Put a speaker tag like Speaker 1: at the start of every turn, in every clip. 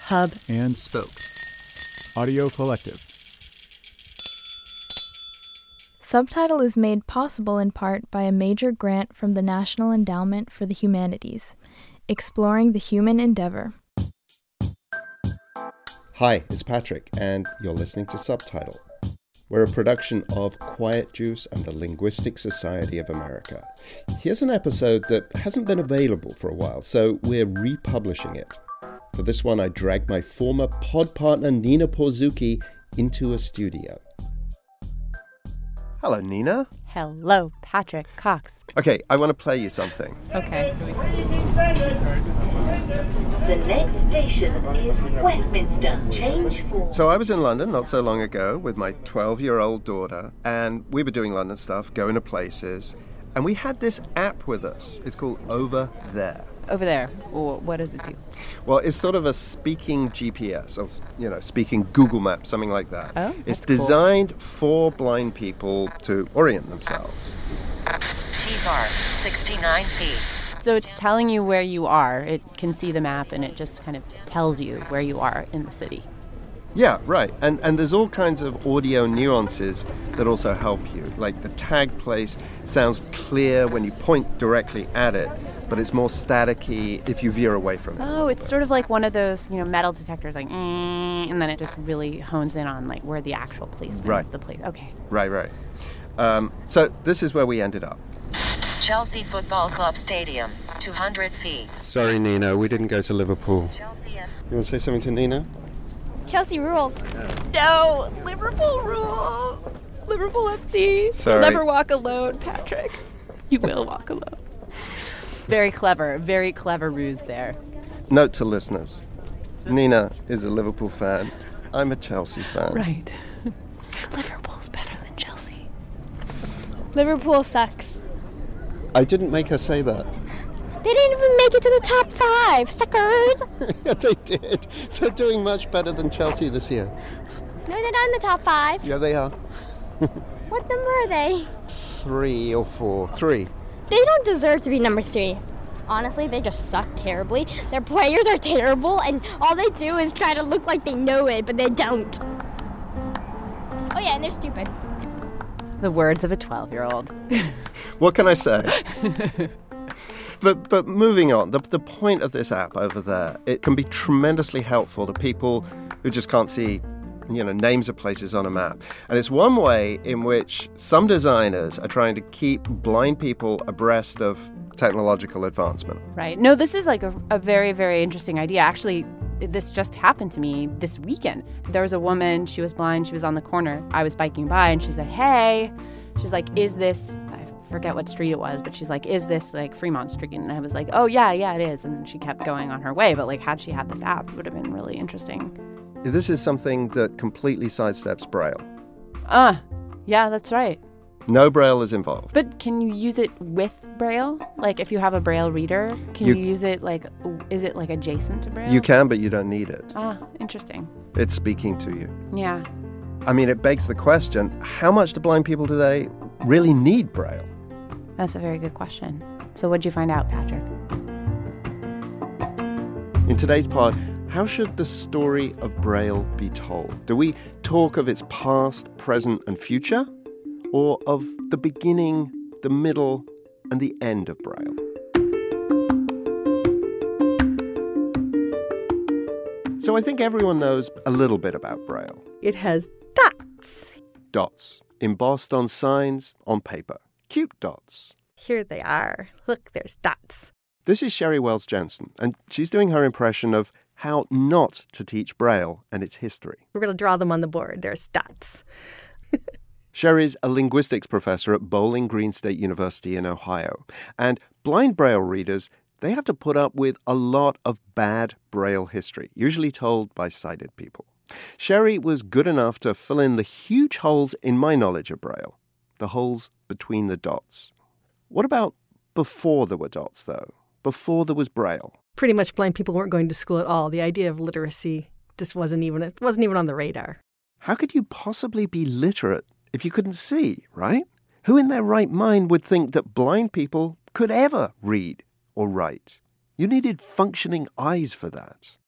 Speaker 1: Hub,
Speaker 2: and Spoke. Audio Collective.
Speaker 3: Subtitle is made possible in part by a major grant from the National Endowment for the Humanities, exploring the human endeavor.
Speaker 4: Hi, it's Patrick, and you're listening to Subtitle. We're a production of Quiet Juice and the Linguistic Society of America. Here's an episode that hasn't been available for a while, so we're republishing it. For this one, I dragged my former pod partner Nina Porzuki into a studio. Hello, Nina.
Speaker 1: hello, Patrick Cox.
Speaker 4: Okay, I want to play you something.
Speaker 1: Okay.
Speaker 5: The next station is Westminster. Change for...
Speaker 4: So I was in London not so long ago with my 12-year-old daughter, and we were doing London stuff, going to places, and we had this app with us. It's called Over There.
Speaker 1: Over there. What does it do?
Speaker 4: Well, it's sort of a speaking GPS, or, speaking Google Maps, something like that.
Speaker 1: Oh,
Speaker 4: it's
Speaker 1: that's cool.
Speaker 4: designed for blind people to orient themselves.
Speaker 6: T-bar, 69 feet.
Speaker 1: So it's telling you where you are. It can see the map, and it just kind of tells you where you are in the city.
Speaker 4: Yeah, right. And there's all kinds of audio nuances that also help you. Like the tag place sounds clear when you point directly at it, but it's more staticky if you veer away from it.
Speaker 1: Oh, it's sort of like one of those, metal detectors, like, and then it just really hones in on, like, where the actual placement
Speaker 4: Right.
Speaker 1: of the place. Okay.
Speaker 4: Right. So this is where we ended up.
Speaker 6: Chelsea Football Club Stadium, 200 feet.
Speaker 4: Sorry, Nina, we didn't go to Liverpool.
Speaker 6: Chelsea F.
Speaker 4: You want to say something to Nina?
Speaker 7: Chelsea rules.
Speaker 1: No! Liverpool rules! Liverpool FC.
Speaker 4: Sorry.
Speaker 1: You'll never walk alone, Patrick. You will walk alone. Very clever ruse there.
Speaker 4: Note to listeners, Nina is a Liverpool fan. I'm a Chelsea fan.
Speaker 1: Right. Liverpool's better than Chelsea.
Speaker 7: Liverpool sucks.
Speaker 4: I didn't make her say that.
Speaker 7: They didn't even make it to the top 5, suckers.
Speaker 4: Yeah, they did. They're doing much better than Chelsea this year.
Speaker 7: No, they're not in the top 5.
Speaker 4: Yeah, they are.
Speaker 7: What number are they?
Speaker 4: 3 or 4. 3.
Speaker 7: They don't deserve to be number 3. Honestly, they just suck terribly. Their players are terrible, and all they do is try to look like they know it, but they don't. Oh yeah, and they're stupid.
Speaker 1: The words of a 12-year-old.
Speaker 4: What can I say? But moving on, the point of this app Over There, it can be tremendously helpful to people who just can't see, names of places on a map. And it's one way in which some designers are trying to keep blind people abreast of technological advancement.
Speaker 1: Right. No, this is like a very, very interesting idea. Actually, this just happened to me this weekend. There was a woman, she was blind, she was on the corner. I was biking by and she said, hey, she's like, is this, I forget what street it was, but she's like, is this like Fremont Street? And I was like, oh yeah, it is. And she kept going on her way. But like, had she had this app, it would have been really interesting.
Speaker 4: This is something that completely sidesteps Braille.
Speaker 1: Yeah, that's right.
Speaker 4: No Braille is involved.
Speaker 1: But can you use it with Braille? Like if you have a Braille reader, can you use it like, is it like adjacent to Braille?
Speaker 4: You can, but you don't need it.
Speaker 1: Interesting.
Speaker 4: It's speaking to you.
Speaker 1: Yeah.
Speaker 4: I mean, it begs the question, how much do blind people today really need Braille?
Speaker 1: That's a very good question. So what'd you find out, Patrick?
Speaker 4: In today's pod, how should the story of Braille be told? Do we talk of its past, present, and future? Or of the beginning, the middle, and the end of Braille? So I think everyone knows a little bit about Braille.
Speaker 8: It has dots.
Speaker 4: Dots, embossed on signs, on paper. Cute dots.
Speaker 8: Here they are. Look, there's dots.
Speaker 4: This is Sherry Wells Jensen, and she's doing her impression of how not to teach Braille and its history.
Speaker 8: We're going to draw them on the board. There's dots.
Speaker 4: Sherry's a linguistics professor at Bowling Green State University in Ohio. And blind Braille readers, they have to put up with a lot of bad Braille history, usually told by sighted people. Sherry was good enough to fill in the huge holes in my knowledge of Braille, the holes between the dots. What about before there were dots, though? Before there was Braille?
Speaker 8: Pretty much blind people weren't going to school at all. The idea of literacy just wasn't even on the radar.
Speaker 4: How could you possibly be literate if you couldn't see, right? Who in their right mind would think that blind people could ever read or write? You needed functioning eyes for that.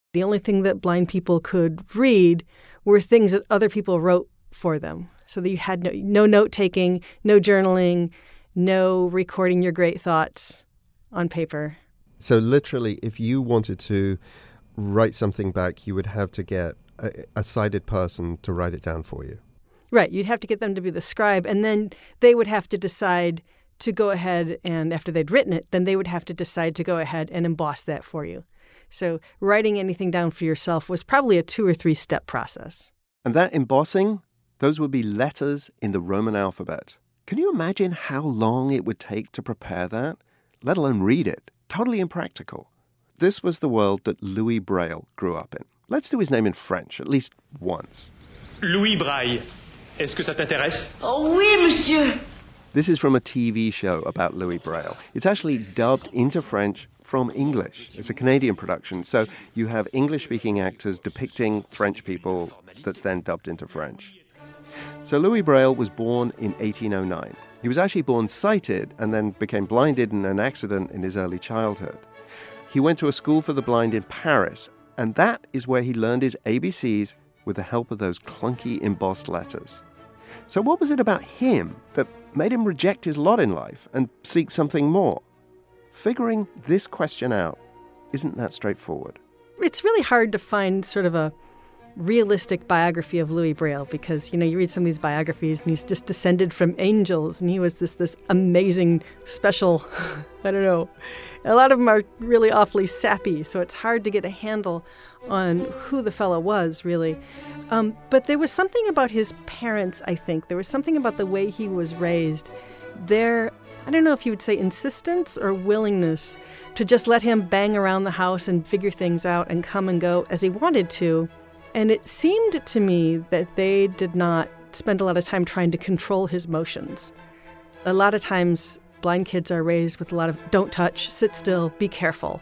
Speaker 8: The only thing that blind people could read were things that other people wrote for them. So that you had no note-taking, no journaling, no recording your great thoughts on paper.
Speaker 4: So literally, if you wanted to write something back, you would have to get a sighted person to write it down for you.
Speaker 8: Right. You'd have to get them to be the scribe, and then they would have to decide to go ahead and, after they'd written it, then they would have to decide to go ahead and emboss that for you. So writing anything down for yourself was probably a 2 or 3 step process.
Speaker 4: And that embossing, those would be letters in the Roman alphabet. Can you imagine how long it would take to prepare that, let alone read it? Totally impractical. This was the world that Louis Braille grew up in. Let's do his name in French, at least once.
Speaker 9: Louis Braille. Est-ce que ça t'intéresse?
Speaker 6: Oh oui, monsieur.
Speaker 4: This is from a TV show about Louis Braille. It's actually dubbed into French from English. It's a Canadian production, so you have English-speaking actors depicting French people that's then dubbed into French. So Louis Braille was born in 1809. He was actually born sighted and then became blinded in an accident in his early childhood. He went to a school for the blind in Paris, and that is where he learned his ABCs with the help of those clunky embossed letters. So what was it about him that made him reject his lot in life and seek something more? Figuring this question out isn't that straightforward.
Speaker 8: It's really hard to find sort of a realistic biography of Louis Braille because, you read some of these biographies and he's just descended from angels and he was this amazing, special, I don't know. A lot of them are really awfully sappy, so it's hard to get a handle on who the fellow was, really. But there was something about his parents, I think. There was something about the way he was raised. Their, I don't know if you would say insistence or willingness to just let him bang around the house and figure things out and come and go as he wanted to. And it seemed to me that they did not spend a lot of time trying to control his motions. A lot of times, blind kids are raised with a lot of don't touch, sit still, be careful.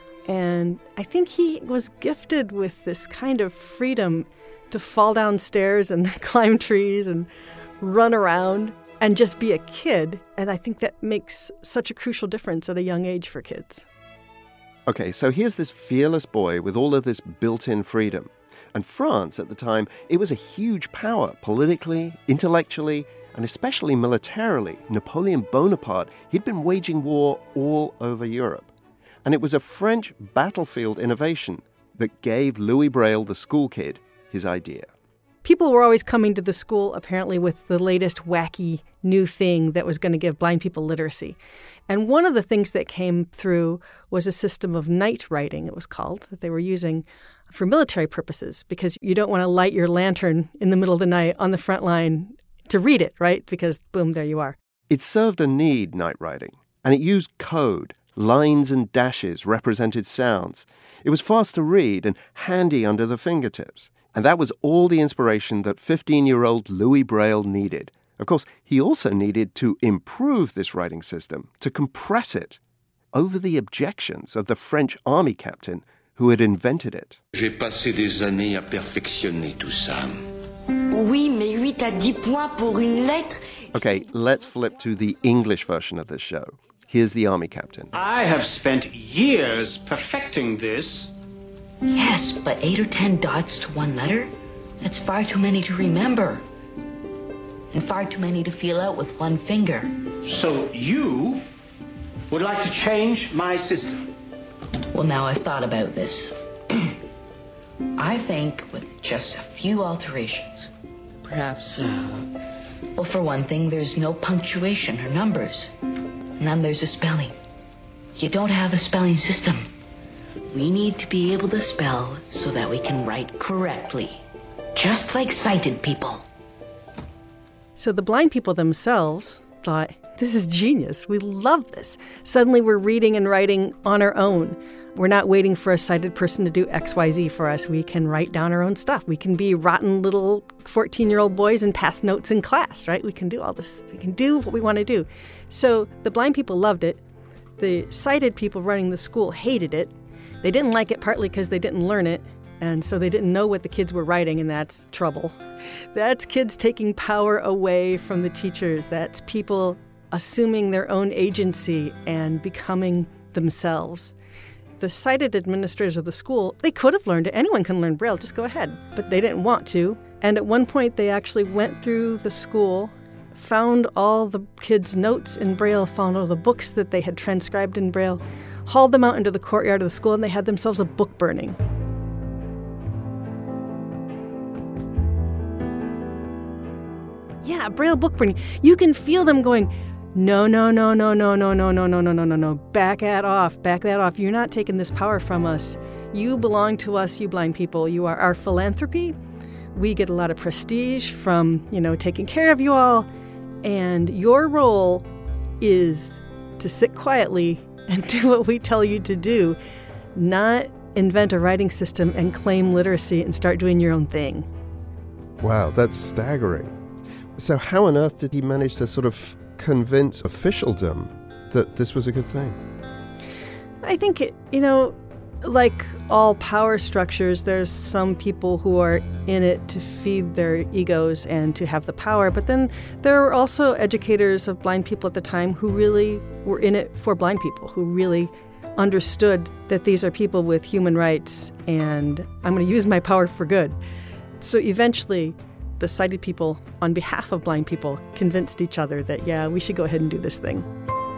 Speaker 8: And I think he was gifted with this kind of freedom to fall down stairs and climb trees and run around and just be a kid. And I think that makes such a crucial difference at a young age for kids.
Speaker 4: Okay, so here's this fearless boy with all of this built-in freedom. And France, at the time, it was a huge power politically, intellectually, and especially militarily. Napoleon Bonaparte, he'd been waging war all over Europe. And it was a French battlefield innovation that gave Louis Braille, the school kid, his idea.
Speaker 8: People were always coming to the school, apparently, with the latest wacky new thing that was going to give blind people literacy. And one of the things that came through was a system of night writing, it was called, that they were using for military purposes, because you don't want to light your lantern in the middle of the night on the front line to read it, right? Because, boom, there you are.
Speaker 4: It served a need, night writing, and it used code. Lines and dashes represented sounds. It was fast to read and handy under the fingertips. And that was all the inspiration that 15-year-old Louis Braille needed. Of course, he also needed to improve this writing system, to compress it, over the objections of the French army captain who had invented it.
Speaker 10: J'ai passé des années à perfectionner tout ça.
Speaker 6: Oui, mais 8 à 10 points pour une lettre.
Speaker 4: Okay, let's flip to the English version of this show. Here's the army captain.
Speaker 9: I have spent years perfecting this.
Speaker 5: Yes, but 8 or 10 dots to one letter? That's far too many to remember. And far too many to feel out with one finger.
Speaker 9: So you would like to change my system?
Speaker 5: Well, now I've thought about this. I think with just a few alterations. Perhaps, well, for one thing, there's no punctuation or numbers. And then there's a spelling. You don't have a spelling system. We need to be able to spell so that we can write correctly. Just like sighted people.
Speaker 8: So the blind people themselves thought, this is genius. We love this. Suddenly we're reading and writing on our own. We're not waiting for a sighted person to do XYZ for us. We can write down our own stuff. We can be rotten little 14-year-old boys and pass notes in class, right? We can do all this. We can do what we want to do. So the blind people loved it. The sighted people running the school hated it. They didn't like it partly because they didn't learn it. And so they didn't know what the kids were writing, and that's trouble. That's kids taking power away from the teachers. That's people assuming their own agency and becoming themselves. The sighted administrators of the school, they could have learned it. Anyone can learn Braille, just go ahead. But they didn't want to. And at one point, they actually went through the school, found all the kids' notes in Braille, found all the books that they had transcribed in Braille, hauled them out into the courtyard of the school, and they had themselves a book burning. Yeah, Braille book burning. You can feel them going, no, back that off. You're not taking this power from us. You belong to us, you blind people. You are our philanthropy. We get a lot of prestige from, taking care of you all. And your role is to sit quietly and do what we tell you to do, not invent a writing system and claim literacy and start doing your own thing.
Speaker 4: Wow, that's staggering. So how on earth did he manage to sort of convince officialdom that this was a good thing?
Speaker 8: I think, like all power structures, there's some people who are in it to feed their egos and to have the power. But then there were also educators of blind people at the time who really were in it for blind people, who really understood that these are people with human rights and I'm going to use my power for good. So eventually, the sighted people, on behalf of blind people, convinced each other that, yeah, we should go ahead and do this thing.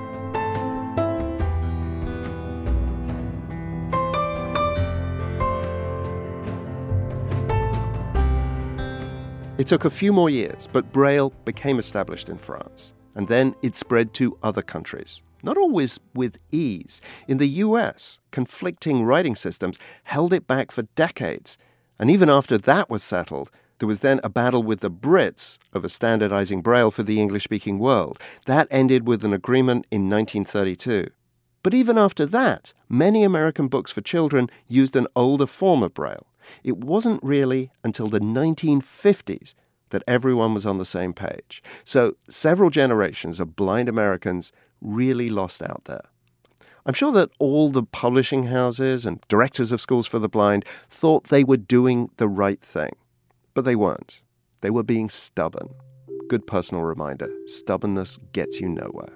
Speaker 4: It took a few more years, but Braille became established in France, and then it spread to other countries. Not always with ease. In the US, conflicting writing systems held it back for decades, and even after that was settled, there was then a battle with the Brits over standardizing Braille for the English-speaking world. That ended with an agreement in 1932. But even after that, many American books for children used an older form of Braille. It wasn't really until the 1950s that everyone was on the same page. So several generations of blind Americans really lost out there. I'm sure that all the publishing houses and directors of schools for the blind thought they were doing the right thing. But they weren't. They were being stubborn. Good personal reminder. Stubbornness gets you nowhere.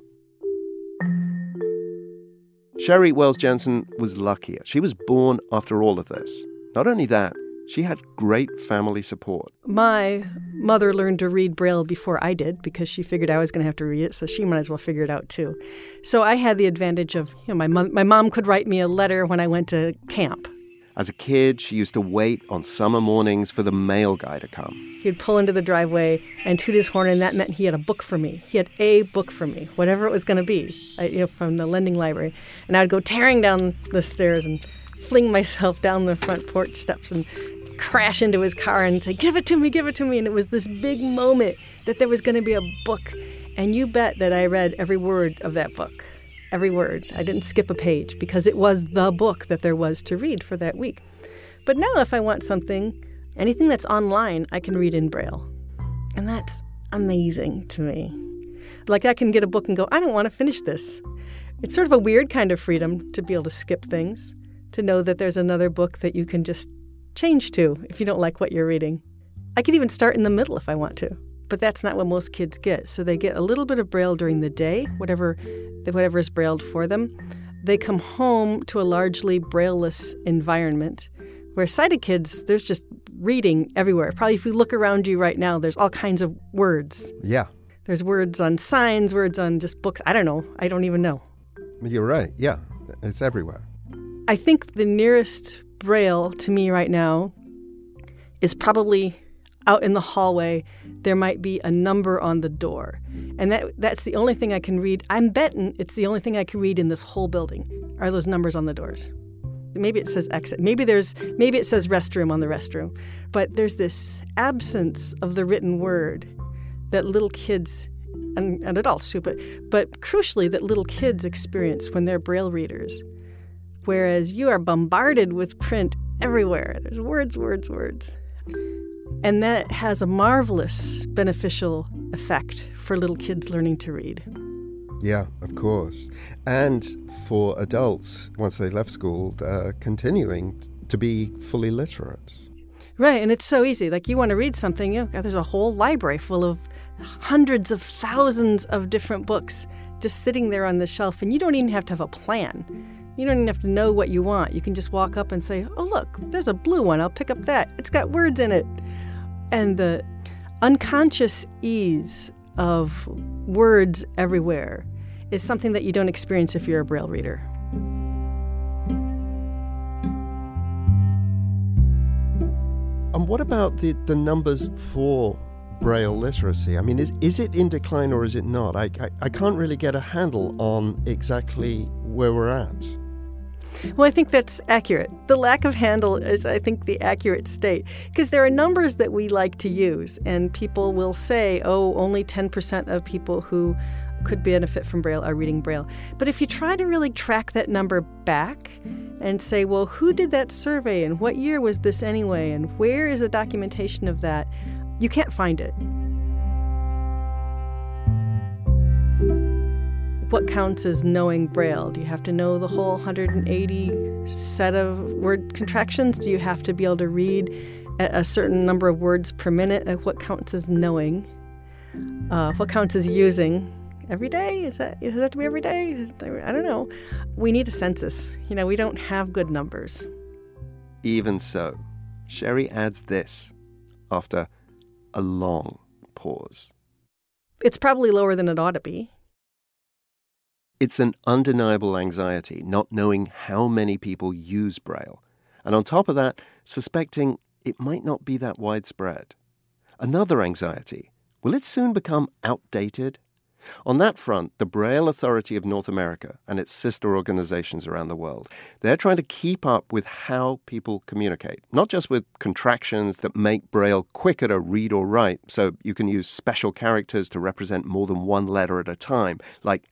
Speaker 4: Sherry Wells Jensen was luckier. She was born after all of this. Not only that, she had great family support.
Speaker 8: My mother learned to read Braille before I did because she figured I was going to have to read it, so she might as well figure it out too. So I had the advantage of, my mom could write me a letter when I went to camp.
Speaker 4: As a kid, she used to wait on summer mornings for the mail guy to come.
Speaker 8: He'd pull into the driveway and toot his horn, and that meant he had a book for me. He had a book for me, whatever it was going to be, from the lending library. And I'd go tearing down the stairs and fling myself down the front porch steps and crash into his car and say, give it to me. And it was this big moment that there was going to be a book. And you bet that I read every word of that book. Every word. I didn't skip a page because it was the book that there was to read for that week. But now if I want something, anything that's online, I can read in Braille. And that's amazing to me. Like I can get a book and go, I don't want to finish this. It's sort of a weird kind of freedom to be able to skip things, to know that there's another book that you can just change to if you don't like what you're reading. I could even start in the middle if I want to. But that's not what most kids get. So they get a little bit of Braille during the day, whatever is Brailled for them. They come home to a largely Braille-less environment where sighted kids, there's just reading everywhere. Probably if you look around you right now, there's all kinds of words.
Speaker 4: Yeah.
Speaker 8: There's words on signs, words on just books. I don't know. I don't even know.
Speaker 4: You're right. Yeah. It's everywhere.
Speaker 8: I think the nearest Braille to me right now is probably out in the hallway. There might be a number on the door. And that's the only thing I can read. I'm betting it's the only thing I can read in this whole building are those numbers on the doors. Maybe it says exit. Maybe it says restroom on the restroom. But there's this absence of the written word that little kids and adults too, but crucially that little kids experience when they're Braille readers. Whereas you are bombarded with print everywhere. There's words. And that has a marvelous beneficial effect for little kids learning to read.
Speaker 4: Yeah, of course. And for adults, once they left school, continuing to be fully literate.
Speaker 8: Right, and it's so easy. Like you want to read something, there's a whole library full of hundreds of thousands of different books just sitting there on the shelf, and you don't even have to have a plan. You don't even have to know what you want. You can just walk up and say, oh, look, there's a blue one. I'll pick up that. It's got words in it. And the unconscious ease of words everywhere is something that you don't experience if you're a Braille reader.
Speaker 4: And what about the numbers for Braille literacy? I mean, is it in decline or is it not? I can't really get a handle on exactly where we're at.
Speaker 8: Well, I think that's accurate. The lack of handle is, I think, the accurate state. Because there are numbers that we like to use, and people will say, oh, only 10% of people who could benefit from Braille are reading Braille. But if you try to really track that number back and say, well, who did that survey, and what year was this anyway, and where is the documentation of that, you can't find it. What counts as knowing Braille? Do you have to know the whole 180 set of word contractions? Do you have to be able to read a certain number of words per minute? What counts as knowing? What counts as using? Every day? Does that have to be every day? I don't know. We need a census. We don't have good numbers.
Speaker 4: Even so, Sherry adds this after a long pause.
Speaker 8: It's probably lower than it ought to be.
Speaker 4: It's an undeniable anxiety not knowing how many people use Braille. And on top of that, suspecting it might not be that widespread. Another anxiety, will it soon become outdated? On that front, the Braille Authority of North America and its sister organizations around the world, they're trying to keep up with how people communicate, not just with contractions that make Braille quicker to read or write, so you can use special characters to represent more than one letter at a time, like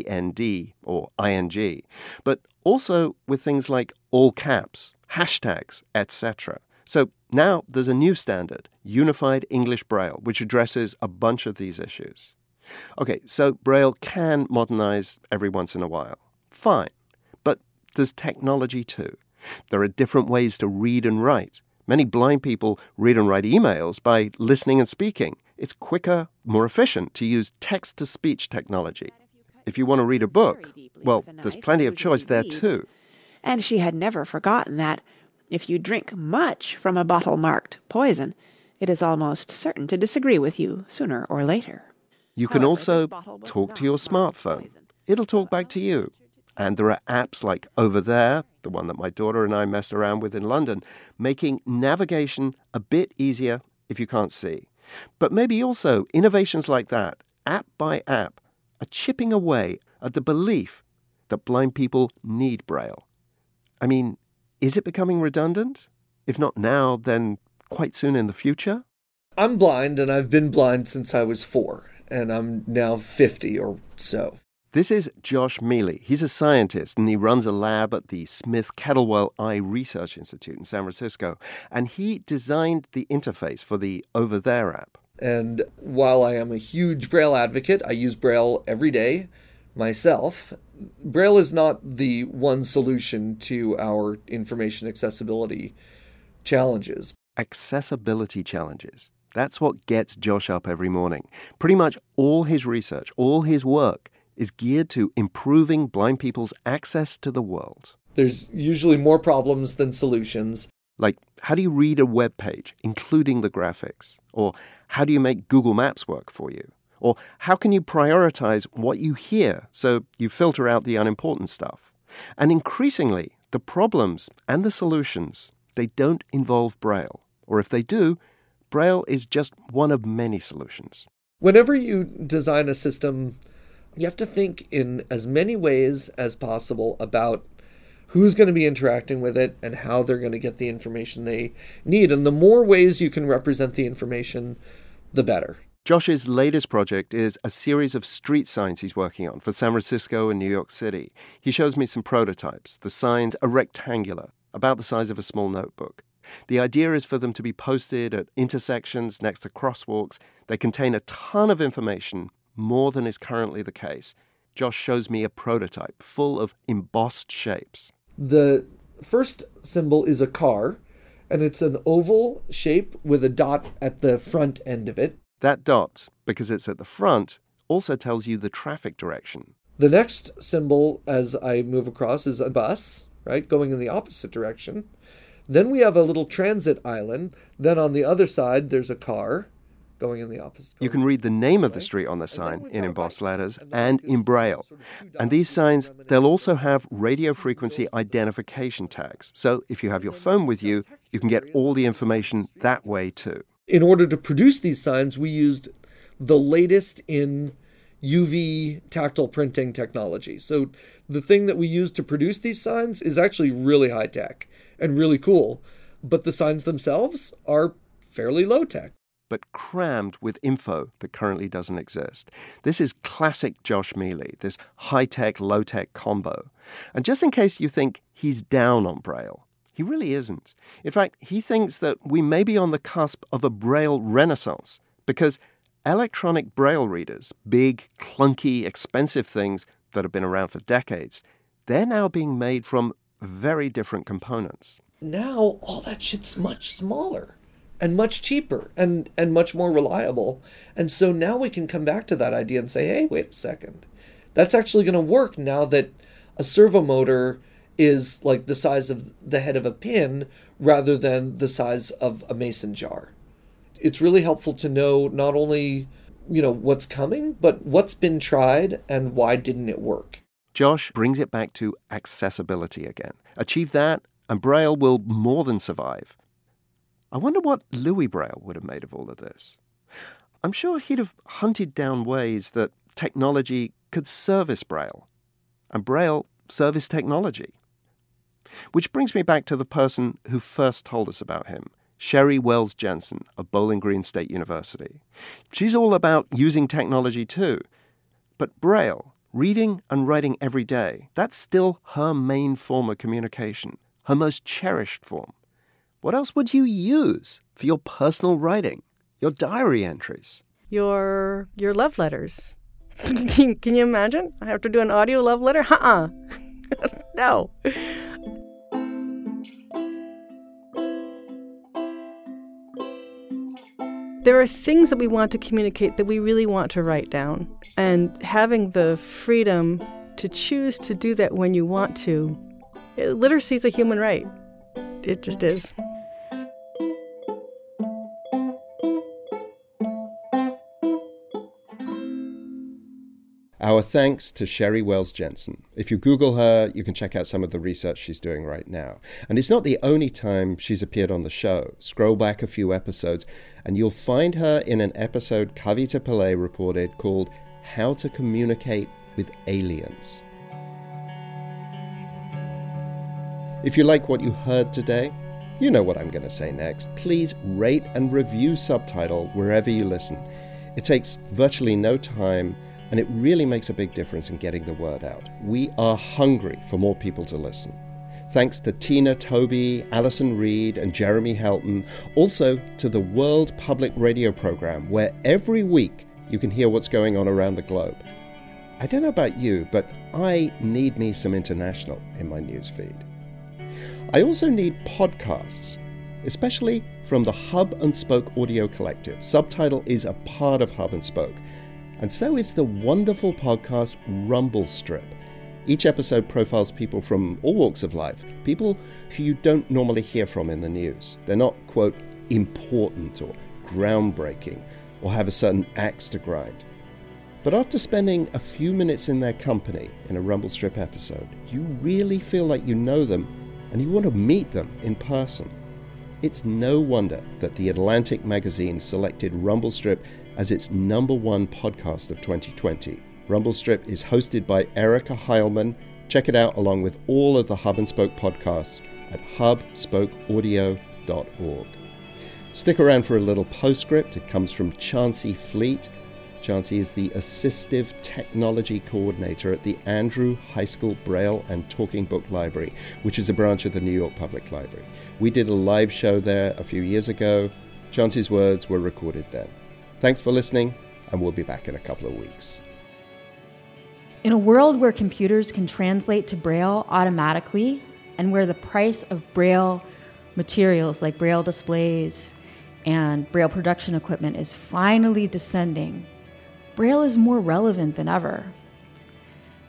Speaker 4: AND or ING, but also with things like all caps, hashtags, etc. So now there's a new standard, Unified English Braille, which addresses a bunch of these issues. Okay, so Braille can modernize every once in a while. Fine. But there's technology too. There are different ways to read and write. Many blind people read and write emails by listening and speaking. It's quicker, more efficient to use text-to-speech technology. If you want to read a book, well, there's plenty of choice there too.
Speaker 11: And she had never forgotten that, if you drink much from a bottle marked poison, it is almost certain to disagree with you sooner or later.
Speaker 4: You can also talk to your smartphone. It'll talk back to you. And there are apps like Over There, the one that my daughter and I messed around with in London, making navigation a bit easier if you can't see. But maybe also innovations like that, app by app, are chipping away at the belief that blind people need Braille. I mean, is it becoming redundant? If not now, then quite soon in the future?
Speaker 12: I'm blind, and I've been blind since I was 4, and I'm now 50 or so.
Speaker 4: This is Josh Mealy. He's a scientist, and he runs a lab at the Smith Kettlewell Eye Research Institute in San Francisco. And he designed the interface for the Over There app.
Speaker 12: And while I am a huge Braille advocate, I use Braille every day myself. Braille is not the one solution to our information accessibility challenges.
Speaker 4: Accessibility challenges. That's what gets Josh up every morning. Pretty much all his research, all his work is geared to improving blind people's access to the world.
Speaker 12: There's usually more problems than solutions.
Speaker 4: Like, how do you read a web page, including the graphics? Or how do you make Google Maps work for you? Or how can you prioritize what you hear so you filter out the unimportant stuff? And increasingly, the problems and the solutions, they don't involve Braille. Or if they do, Braille is just one of many solutions.
Speaker 12: Whenever you design a system, you have to think in as many ways as possible about who's going to be interacting with it and how they're going to get the information they need. And the more ways you can represent the information, the better.
Speaker 4: Josh's latest project is a series of street signs he's working on for San Francisco and New York City. He shows me some prototypes. The signs are rectangular, about the size of a small notebook. The idea is for them to be posted at intersections next to crosswalks. They contain a ton of information, more than is currently the case. Josh shows me a prototype full of embossed shapes.
Speaker 12: The first symbol is a car, and it's an oval shape with a dot at the front end of it.
Speaker 4: That dot, because it's at the front, also tells you the traffic direction.
Speaker 12: The next symbol as I move across is a bus, right, going in the opposite direction. Then we have a little transit island. Then on the other side, there's a car going in the opposite.
Speaker 4: You can read the name of the street on the sign in embossed letters and in Braille. And these signs, they'll also have radio frequency identification tags. So if you have your phone with you, you can get all the information that way too.
Speaker 12: In order to produce these signs, we used the latest in UV tactile printing technology. So the thing that we use to produce these signs is actually really high tech and really cool. But the signs themselves are fairly low tech.
Speaker 4: But crammed with info that currently doesn't exist. This is classic Josh Mealy, this high-tech, low-tech combo. And just in case you think he's down on Braille, he really isn't. In fact, he thinks that we may be on the cusp of a Braille renaissance because electronic Braille readers, big, clunky, expensive things that have been around for decades, they're now being made from very different components.
Speaker 12: Now, all that shit's much smaller and much cheaper and much more reliable. And so now we can come back to that idea and say, hey, wait a second. That's actually going to work now that a servo motor is like the size of the head of a pin rather than the size of a mason jar. It's really helpful to know not only, what's coming, but what's been tried and why didn't it work.
Speaker 4: Josh brings it back to accessibility again. Achieve that, and Braille will more than survive. I wonder what Louis Braille would have made of all of this. I'm sure he'd have hunted down ways that technology could service Braille, and Braille service technology. Which brings me back to the person who first told us about him, Sherry Wells Jensen of Bowling Green State University. She's all about using technology too, but Braille, reading and writing every day, that's still her main form of communication, her most cherished form. What else would you use for your personal writing, your diary entries?
Speaker 8: Your love letters. Can you imagine? I have to do an audio love letter? No. There are things that we want to communicate that we really want to write down. And having the freedom to choose to do that when you want to, literacy is a human right. It just is.
Speaker 4: Our thanks to Sherry Wells Jensen. If you Google her, you can check out some of the research she's doing right now. And it's not the only time she's appeared on the show. Scroll back a few episodes, and you'll find her in an episode Kavita Pillai reported called How to Communicate with Aliens. If you like what you heard today, you know what I'm going to say next. Please rate and review Subtitle wherever you listen. It takes virtually no time, and it really makes a big difference in getting the word out. We are hungry for more people to listen. Thanks to Tina Toby, Alison Reed, and Jeremy Helton. Also to the World Public Radio program, where every week you can hear what's going on around the globe. I don't know about you, but I need me some international in my newsfeed. I also need podcasts, especially from the Hub and Spoke Audio Collective. Subtitle is a part of Hub and Spoke. And so is the wonderful podcast Rumble Strip. Each episode profiles people from all walks of life, people who you don't normally hear from in the news. They're not, quote, important or groundbreaking or have a certain axe to grind. But after spending a few minutes in their company in a Rumble Strip episode, you really feel like you know them and you want to meet them in person. It's no wonder that The Atlantic magazine selected Rumble Strip as its #1 podcast of 2020. Rumble Strip is hosted by Erica Heilman. Check it out along with all of the Hub and Spoke podcasts at hubspokeaudio.org. Stick around for a little postscript. It comes from Chauncey Fleet. Chauncey is the Assistive Technology Coordinator at the Andrew High School Braille and Talking Book Library, which is a branch of the New York Public Library. We did a live show there a few years ago. Chauncey's words were recorded then. Thanks for listening, and we'll be back in a couple of weeks.
Speaker 13: In a world where computers can translate to Braille automatically, and where the price of Braille materials like Braille displays and Braille production equipment is finally descending, Braille is more relevant than ever.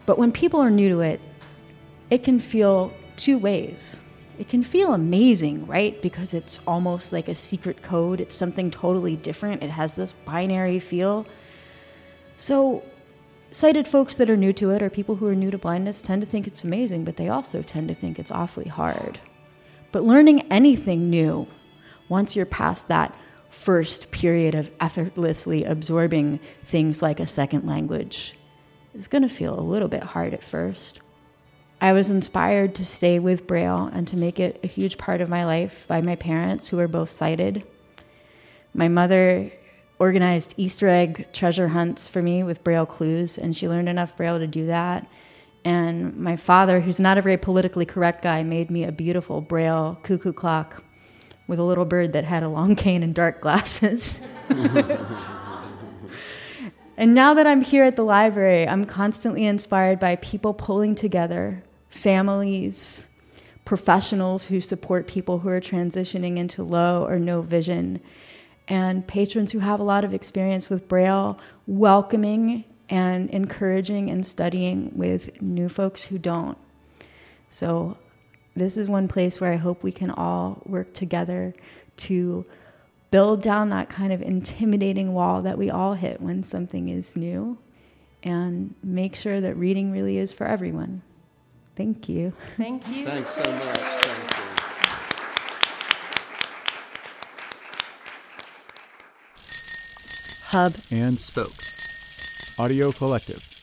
Speaker 13: But when people are new to it, it can feel two ways. It can feel amazing, right? Because it's almost like a secret code. It's something totally different. It has this binary feel. So sighted folks that are new to it, or people who are new to blindness, tend to think it's amazing, but they also tend to think it's awfully hard. But learning anything new, once you're past that first period of effortlessly absorbing things like a second language, is going to feel a little bit hard at first. I was inspired to stay with Braille and to make it a huge part of my life by my parents, who are both sighted. My mother organized Easter egg treasure hunts for me with Braille clues, and she learned enough Braille to do that. And my father, who's not a very politically correct guy, made me a beautiful Braille cuckoo clock with a little bird that had a long cane and dark glasses. And now that I'm here at the library, I'm constantly inspired by people pulling together, families, professionals who support people who are transitioning into low or no vision, and patrons who have a lot of experience with Braille, welcoming and encouraging and studying with new folks who don't. So this is one place where I hope we can all work together to build down that kind of intimidating wall that we all hit when something is new, and make sure that reading really is for everyone. Thank you.
Speaker 1: Thank you.
Speaker 12: Thanks so much.
Speaker 13: Hub
Speaker 2: and Spoke. Audio Collective.